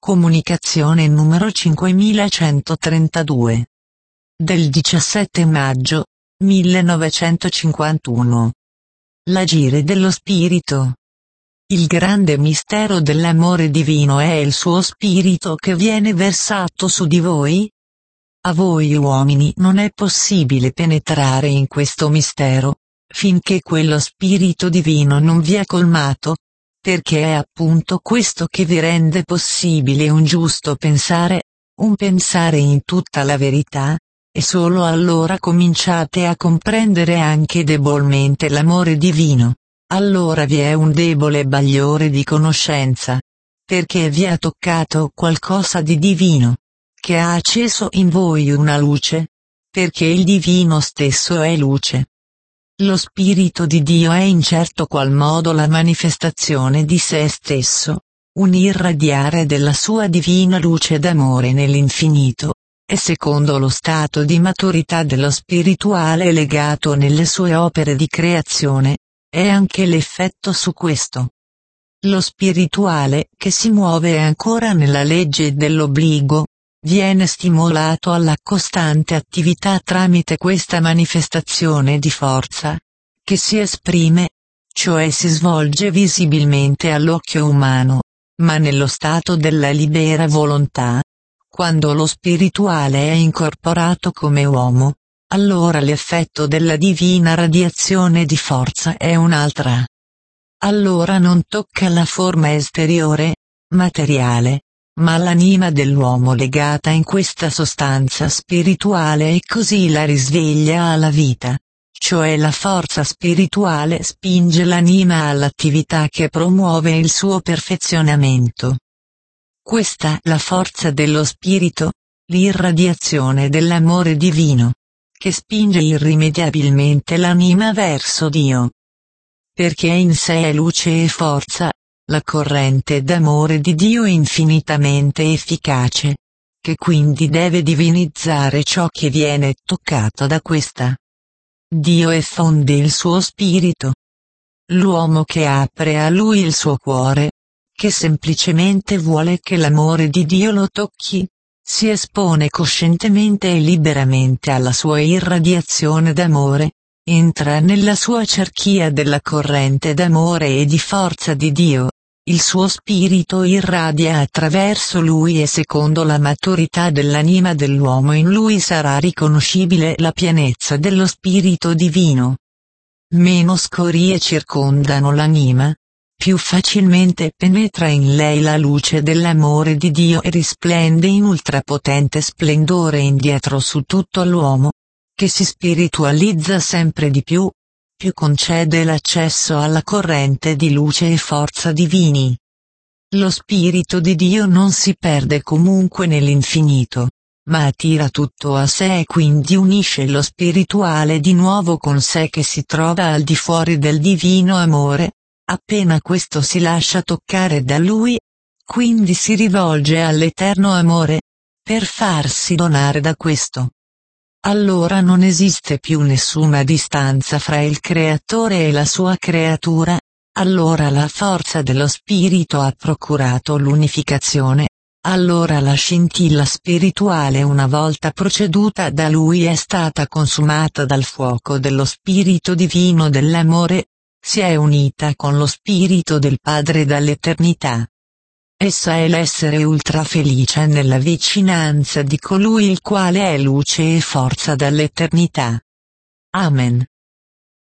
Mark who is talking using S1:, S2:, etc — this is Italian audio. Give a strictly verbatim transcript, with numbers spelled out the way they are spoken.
S1: Comunicazione numero cinquemilacentotrentadue. Del diciassette maggio, millenovecentocinquantuno. L'agire dello Spirito. Il grande mistero dell'amore divino è il suo Spirito che viene versato su di voi? A voi uomini non è possibile penetrare in questo mistero, finché quello Spirito divino non vi è colmato, perché è appunto questo che vi rende possibile un giusto pensare, un pensare in tutta la verità, e solo allora cominciate a comprendere anche debolmente l'amore divino. Allora vi è un debole bagliore di conoscenza, perché vi ha toccato qualcosa di divino, che ha acceso in voi una luce, perché il divino stesso è luce. Lo Spirito di Dio è in certo qual modo la manifestazione di sé stesso, un irradiare della sua divina luce d'amore nell'infinito, e secondo lo stato di maturità dello spirituale legato nelle sue opere di creazione, è anche l'effetto su questo. Lo spirituale, che si muove ancora nella legge dell'obbligo, viene stimolato alla costante attività tramite questa manifestazione di forza, che si esprime, cioè si svolge visibilmente all'occhio umano, ma nello stato della libera volontà. Quando lo spirituale è incorporato come uomo, allora l'effetto della divina radiazione di forza è un'altra. Allora non tocca la forma esteriore, materiale, ma l'anima dell'uomo legata in questa sostanza spirituale e così la risveglia alla vita, cioè la forza spirituale spinge l'anima all'attività che promuove il suo perfezionamento. Questa la forza dello spirito, l'irradiazione dell'amore divino, che spinge irrimediabilmente l'anima verso Dio. Perché in sé è luce e forza, la corrente d'amore di Dio è infinitamente efficace, che quindi deve divinizzare ciò che viene toccato da questa. Dio effonde il suo spirito. L'uomo che apre a lui il suo cuore, che semplicemente vuole che l'amore di Dio lo tocchi, si espone coscientemente e liberamente alla sua irradiazione d'amore, entra nella sua cerchia della corrente d'amore e di forza di Dio. Il suo spirito irradia attraverso lui e secondo la maturità dell'anima dell'uomo in lui sarà riconoscibile la pienezza dello spirito divino. Meno scorie circondano l'anima, più facilmente penetra in lei la luce dell'amore di Dio e risplende in ultrapotente splendore indietro su tutto l'uomo, che si spiritualizza sempre di più, più concede l'accesso alla corrente di luce e forza divini. Lo Spirito di Dio non si perde comunque nell'infinito, ma attira tutto a sé e quindi unisce lo spirituale di nuovo con sé che si trova al di fuori del divino amore, appena questo si lascia toccare da lui, quindi si rivolge all'eterno amore, per farsi donare da questo. Allora non esiste più nessuna distanza fra il Creatore e la sua creatura, allora la forza dello Spirito ha procurato l'unificazione, allora la scintilla spirituale una volta proceduta da Lui è stata consumata dal fuoco dello Spirito divino dell'amore, si è unita con lo Spirito del Padre dall'eternità. Essa è l'essere ultra felice nella vicinanza di colui il quale è luce e forza dall'eternità. Amen.